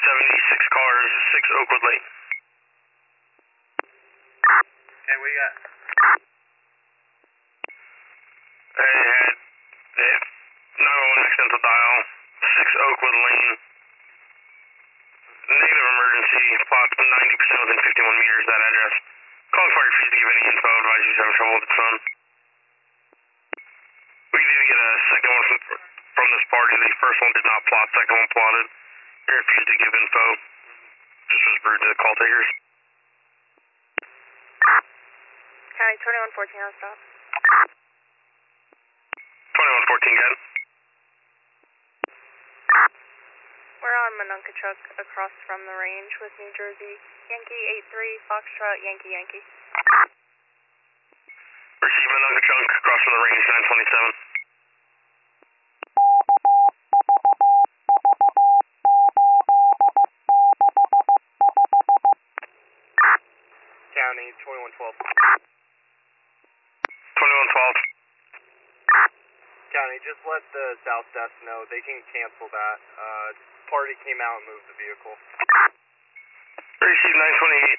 76 cars, 6 Oakwood Lane. Okay, what you got? Hey, 911 accidental dial, 6 Oakwood Lane. Negative emergency, plot 90% within 51 meters of that address. Calling for refuse to give any info, advise you having trouble with its phone. We need to get a second one from this party. The first one did not plot, second one plotted. He refused to give info. Just was rude to the call takers. County 2114 on stop. 2114, good. We're on Mononkachuck across from the range with New Jersey. Yankee 83, Foxtrot, Yankee Yankee. Receive Mononkachuck across from the range, 927. County 2112. 2112. County, just let the South Desk know. They can cancel that. Party came out and moved the vehicle. Receive 928,